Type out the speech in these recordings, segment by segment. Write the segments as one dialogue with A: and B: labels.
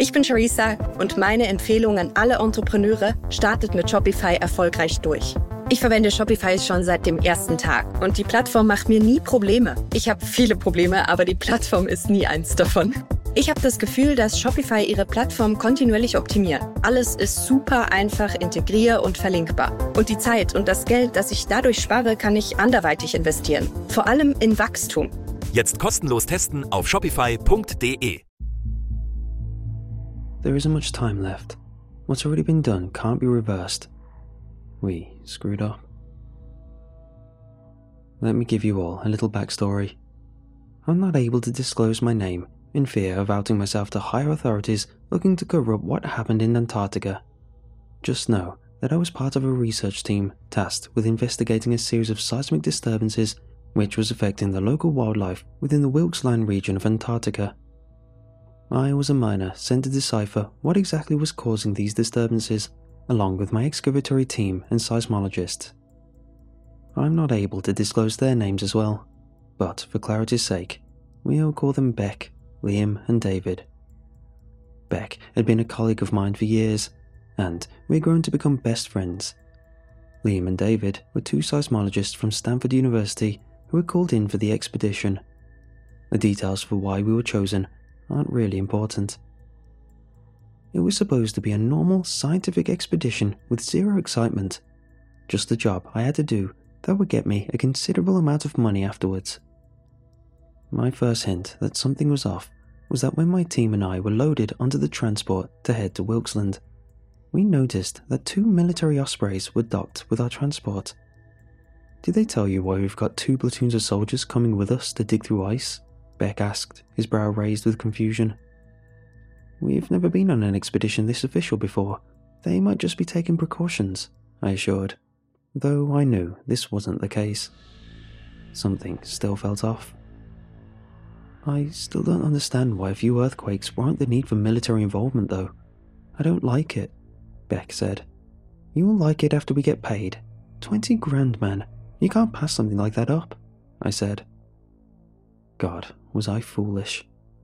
A: Ich bin Charissa und meine Empfehlung an alle Entrepreneure: startet mit Shopify erfolgreich durch. Ich verwende Shopify schon seit dem ersten Tag und die Plattform macht mir nie Probleme. Ich habe viele Probleme, aber die Plattform ist nie eins davon. Ich habe das Gefühl, dass Shopify ihre Plattform kontinuierlich optimiert. Alles ist super einfach integrier- und verlinkbar. Und die Zeit und das Geld, das ich dadurch spare, kann ich anderweitig investieren. Vor allem in Wachstum.
B: Jetzt kostenlos testen auf shopify.de.
C: There isn't much time left. What's already been done can't be reversed. We screwed up. Let me give you all a little backstory. I'm not able to disclose my name in fear of outing myself to higher authorities looking to cover up what happened in Antarctica. Just know that I was part of a research team tasked with investigating a series of seismic disturbances which was affecting the local wildlife within the Wilkes Land region of Antarctica. I was a miner sent to decipher what exactly was causing these disturbances, along with my excavatory team and seismologists. I'm not able to disclose their names as well, but for clarity's sake, we'll call them Beck, Liam and David. Beck had been a colleague of mine for years, and we'd grown to become best friends. Liam and David were two seismologists from Stanford University who were called in for the expedition. The details for why we were chosen aren't really important. It was supposed to be a normal scientific expedition with zero excitement, just a job I had to do that would get me a considerable amount of money afterwards. My first hint that something was off was that when my team and I were loaded onto the transport to head to Wilkesland, we noticed that 2 military Ospreys were docked with our transport. "Did they tell you why we've got 2 platoons of soldiers coming with us to dig through ice?" Beck asked, his brow raised with confusion. "We've never been on an expedition this official before. They might just be taking precautions," I assured, though I knew this wasn't the case. Something still felt off. "I still don't understand why a few earthquakes warrant the need for military involvement, though. I don't like it," Beck said. "You will like it after we get paid. 20 grand, man. You can't pass something like that up," I said. God, was I foolish.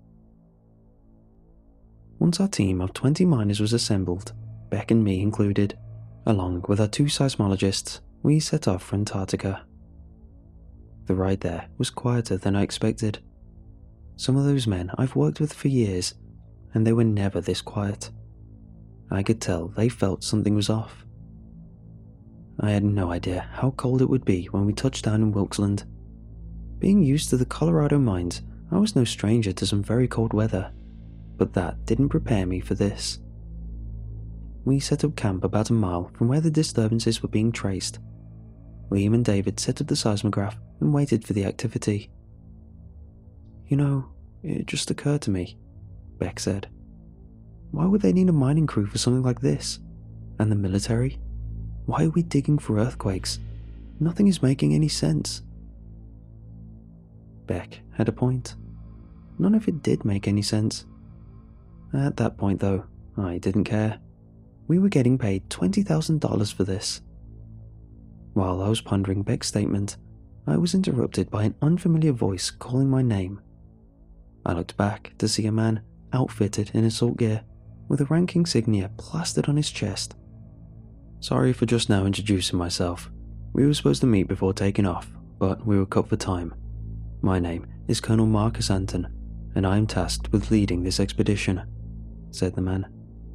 C: Once our team of 20 miners was assembled, Beck and me included, along with our 2 seismologists, we set off for Antarctica. The ride there was quieter than I expected. Some of those men I've worked with for years, and they were never this quiet. I could tell they felt something was off. I had no idea how cold it would be when we touched down in Wilkesland. Being used to the Colorado mines, I was no stranger to some very cold weather, but that didn't prepare me for this. We set up camp about a mile from where the disturbances were being traced. Liam and David set up the seismograph and waited for the activity. "You know, it just occurred to me," Beck said. "Why would they need a mining crew for something like this? And the military? Why are we digging for earthquakes? Nothing is making any sense." Beck had a point. None of it did make any sense. At that point, though, I didn't care. We were getting paid $20,000 for this. While I was pondering Beck's statement, I was interrupted by an unfamiliar voice calling my name. I looked back to see a man outfitted in assault gear, with a rank insignia plastered on his chest. "Sorry for just now introducing myself. We were supposed to meet before taking off, but we were cut for time. My name is Colonel Marcus Anton, and I am tasked with leading this expedition," said the man.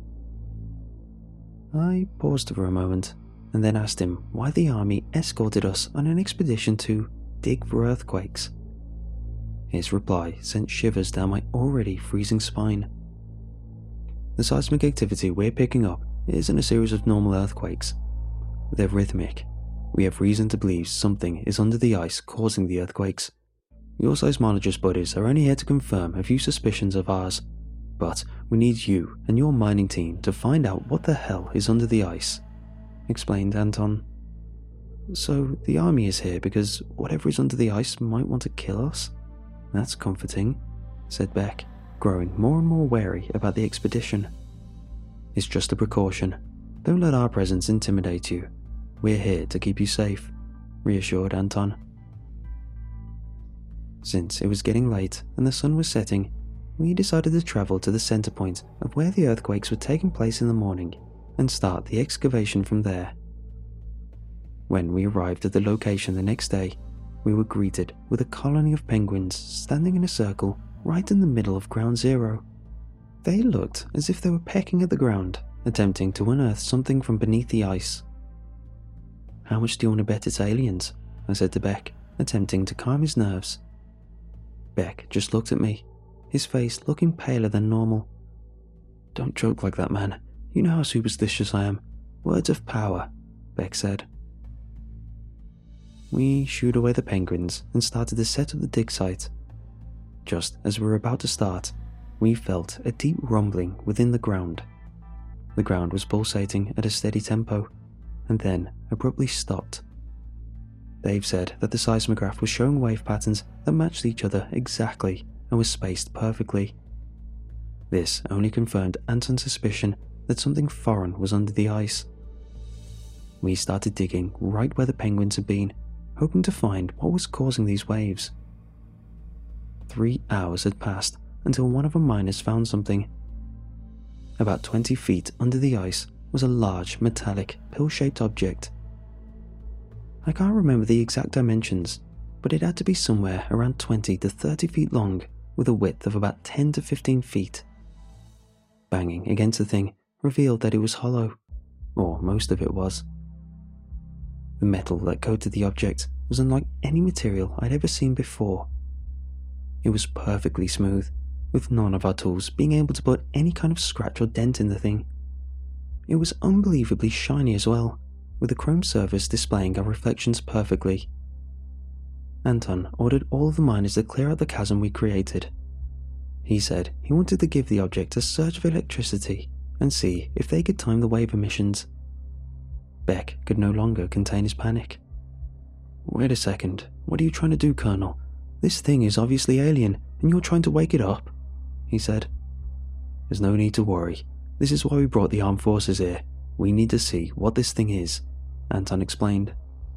C: I paused for a moment, and then asked him why the army escorted us on an expedition to dig for earthquakes. His reply sent shivers down my already freezing spine. The seismic activity we're picking up isn't a series of normal earthquakes. They're rhythmic. We have reason to believe something is under the ice causing the earthquakes. Your seismologist buddies are only here to confirm a few suspicions of ours, but we need you and your mining team to find out what the hell is under the ice," explained Anton. "So the army is here because whatever is under the ice might want to kill us? That's comforting," said Beck, growing more and more wary about the expedition. "It's just a precaution. Don't let our presence intimidate you. We're here to keep you safe," reassured Anton. Since it was getting late and the sun was setting, we decided to travel to the center point of where the earthquakes were taking place in the morning and start the excavation from there. When we arrived at the location the next day, we were greeted with a colony of penguins standing in a circle right in the middle of Ground Zero. They looked as if they were pecking at the ground, attempting to unearth something from beneath the ice. "How much do you want to bet it's aliens?" I said to Beck, attempting to calm his nerves. Beck just looked at me, his face looking paler than normal. "Don't joke like that, man. You know how superstitious I am. Words of power," Beck said. We shooed away the penguins and started to set up the dig site. Just as we were about to start, we felt a deep rumbling within the ground. The ground was pulsating at a steady tempo, and then abruptly stopped. Dave said that the seismograph was showing wave patterns that matched each other exactly and was spaced perfectly. This only confirmed Anton's suspicion that something foreign was under the ice. We started digging right where the penguins had been, hoping to find what was causing these waves. 3 hours had passed until one of our miners found something. About 20 feet under the ice was a large, metallic, pill-shaped object. I can't remember the exact dimensions, but it had to be somewhere around 20 to 30 feet long, with a width of about 10 to 15 feet. Banging against the thing revealed that it was hollow, or most of it was. The metal that coated the object was unlike any material I'd ever seen before. It was perfectly smooth, with none of our tools being able to put any kind of scratch or dent in the thing. It was unbelievably shiny as well, with the chrome surface displaying our reflections perfectly. Anton ordered all of the miners to clear out the chasm we created. He said he wanted to give the object a surge of electricity and see if they could time the wave emissions. Beck could no longer contain his panic. "Wait a second, what are you trying to do, Colonel? This thing is obviously alien, and you're trying to wake it up," he said. "There's no need to worry. This is why we brought the armed forces here. We need to see what this thing is," Anton explained.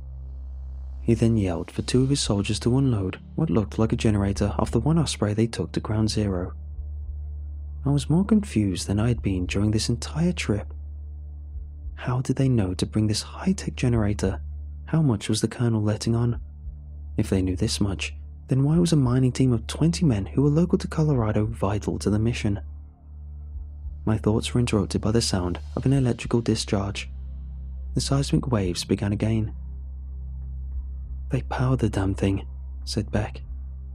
C: He then yelled for 2 of his soldiers to unload what looked like a generator off the one Osprey they took to Ground Zero. I was more confused than I had been during this entire trip. How did they know to bring this high-tech generator? How much was the Colonel letting on? If they knew this much, then why was a mining team of 20 men who were local to Colorado vital to the mission? My thoughts were interrupted by the sound of an electrical discharge. The seismic waves began again. "They powered the damn thing," said Beck.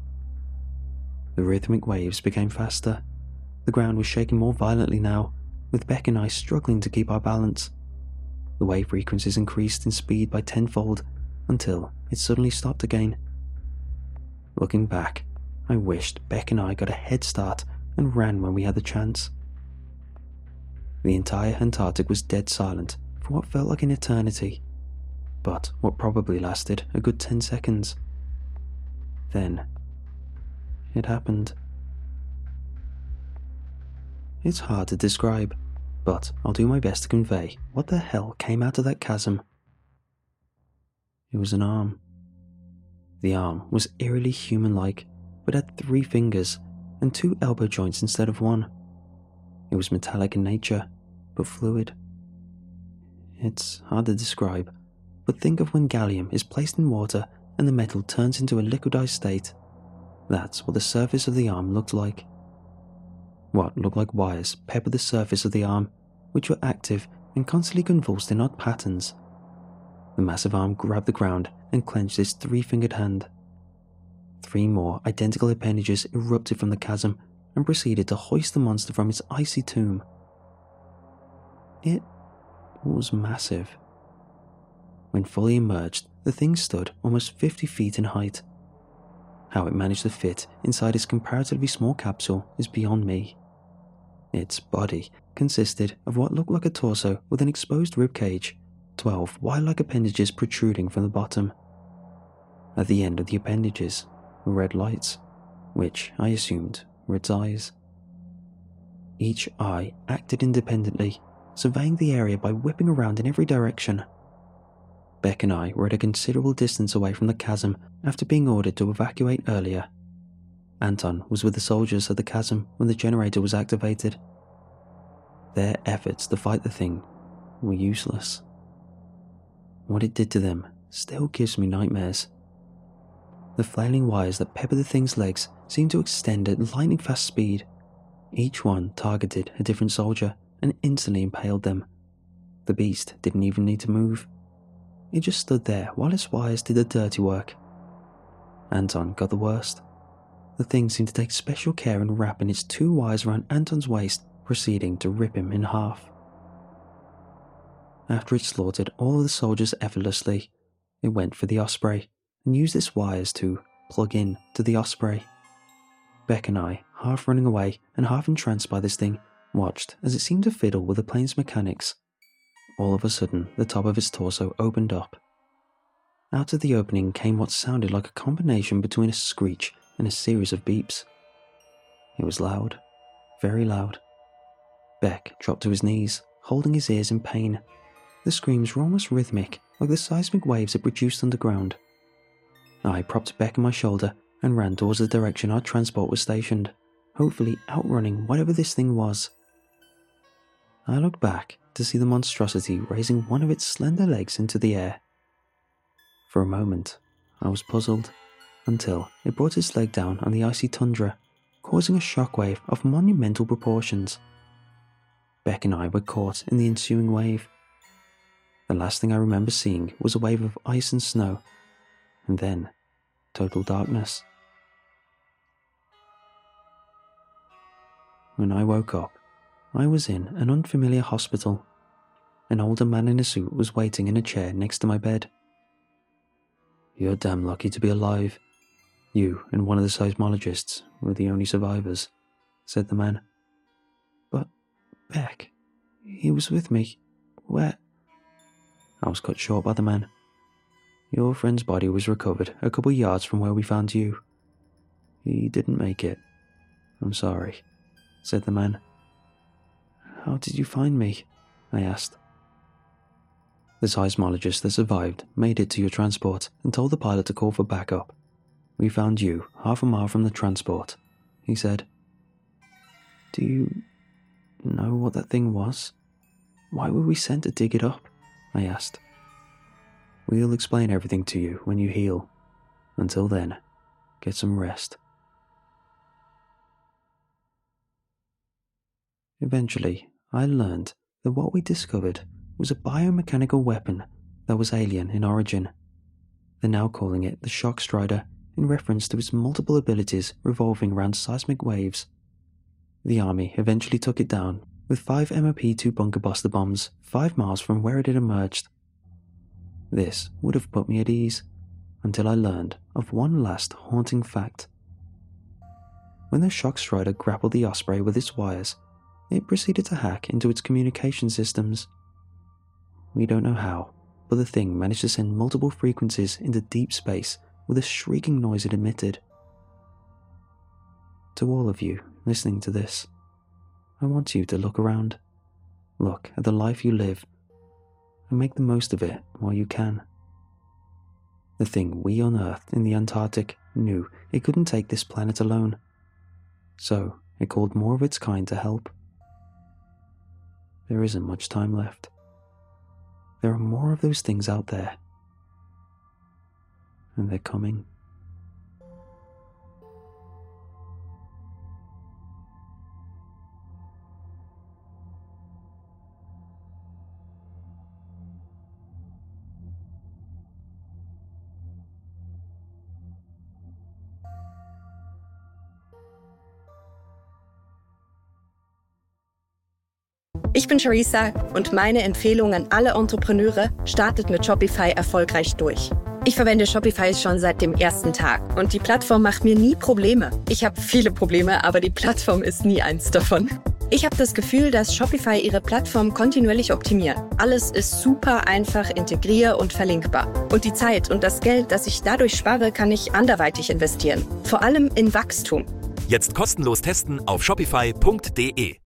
C: The rhythmic waves became faster. The ground was shaking more violently now, with Beck and I struggling to keep our balance. The wave frequencies increased in speed by tenfold until it suddenly stopped again. Looking back, I wished Beck and I got a head start and ran when we had the chance. The entire Antarctic was dead silent for what felt like an eternity, but what probably lasted a good 10 seconds. Then, it happened. It's hard to describe, but I'll do my best to convey what the hell came out of that chasm. It was an arm. The arm was eerily human-like, but had 3 fingers and 2 elbow joints instead of 1. It was metallic in nature, but fluid. It's hard to describe, but think of when gallium is placed in water and the metal turns into a liquidized state. That's what the surface of the arm looked like. What looked like wires peppered the surface of the arm, which were active and constantly convulsed in odd patterns. The massive arm grabbed the ground and clenched its 3-fingered hand. 3 more identical appendages erupted from the chasm and proceeded to hoist the monster from its icy tomb. It was massive. When fully emerged, the thing stood almost 50 feet in height. How it managed to fit inside its comparatively small capsule is beyond me. Its body consisted of what looked like a torso with an exposed ribcage, 12 wire-like appendages protruding from the bottom. At the end of the appendages were red lights, which I assumed were its eyes. Each eye acted independently, surveying the area by whipping around in every direction. Beck and I were at a considerable distance away from the chasm after being ordered to evacuate earlier. Anton was with the soldiers at the chasm when the generator was activated. Their efforts to fight the thing were useless. What it did to them still gives me nightmares. The flailing wires that peppered the thing's legs seemed to extend at lightning-fast speed. Each one targeted a different soldier and instantly impaled them. The beast didn't even need to move. It just stood there while its wires did the dirty work. Anton got the worst. The thing seemed to take special care in wrapping its 2 wires around Anton's waist, proceeding to rip him in half. After it slaughtered all of the soldiers effortlessly, it went for the Osprey and used its wires to plug in to the Osprey. Beck and I, half running away and half entranced by this thing, watched as it seemed to fiddle with the plane's mechanics. All of a sudden, the top of its torso opened up. Out of the opening came what sounded like a combination between a screech and a series of beeps. It was loud, very loud. Beck dropped to his knees, holding his ears in pain. The screams were almost rhythmic, like the seismic waves it produced underground. I propped Beck on my shoulder and ran towards the direction our transport was stationed, hopefully outrunning whatever this thing was. I looked back to see the monstrosity raising one of its slender legs into the air. For a moment, I was puzzled, until it brought its leg down on the icy tundra, causing a shockwave of monumental proportions. Beck and I were caught in the ensuing wave. The last thing I remember seeing was a wave of ice and snow, and then total darkness. When I woke up, I was in an unfamiliar hospital. An older man in a suit was waiting in a chair next to my bed. "You're damn lucky to be alive. You and one of the seismologists were the only survivors," said the man. "But Beck, he was with me. Where?" I was cut short by the man. "Your friend's body was recovered a couple yards from where we found you. He didn't make it. I'm sorry," said the man. "How did you find me?" I asked. "The seismologist that survived made it to your transport and told the pilot to call for backup. We found you half a mile from the transport," he said. "Do you know what that thing was? Why were we sent to dig it up?" I asked. "We'll explain everything to you when you heal. Until then, get some rest." Eventually, I learned that what we discovered was a biomechanical weapon that was alien in origin. They're now calling it the Shock Strider in reference to its multiple abilities revolving around seismic waves. The army eventually took it down with 5 MOP-2 bunker buster bombs 5 miles from where it had emerged. This would have put me at ease until I learned of one last haunting fact. When the Shock Strider grappled the Osprey with its wires, it proceeded to hack into its communication systems. We don't know how, but the thing managed to send multiple frequencies into deep space with a shrieking noise it emitted. To all of you listening to this, I want you to look around, look at the life you live, and make the most of it while you can. The thing we unearthed in the Antarctic knew it couldn't take this planet alone, so it called more of its kind to help. There isn't much time left. There are more of those things out there, and they're coming.
A: Ich bin Charissa und meine Empfehlung an alle Entrepreneure: startet mit Shopify erfolgreich durch. Ich verwende Shopify schon seit dem ersten Tag und die Plattform macht mir nie Probleme. Ich habe viele Probleme, aber die Plattform ist nie eins davon. Ich habe das Gefühl, dass Shopify ihre Plattform kontinuierlich optimiert. Alles ist super einfach, integrier- und verlinkbar. Und die Zeit und das Geld, das ich dadurch spare, kann ich anderweitig investieren. Vor allem in Wachstum.
B: Jetzt kostenlos testen auf shopify.de.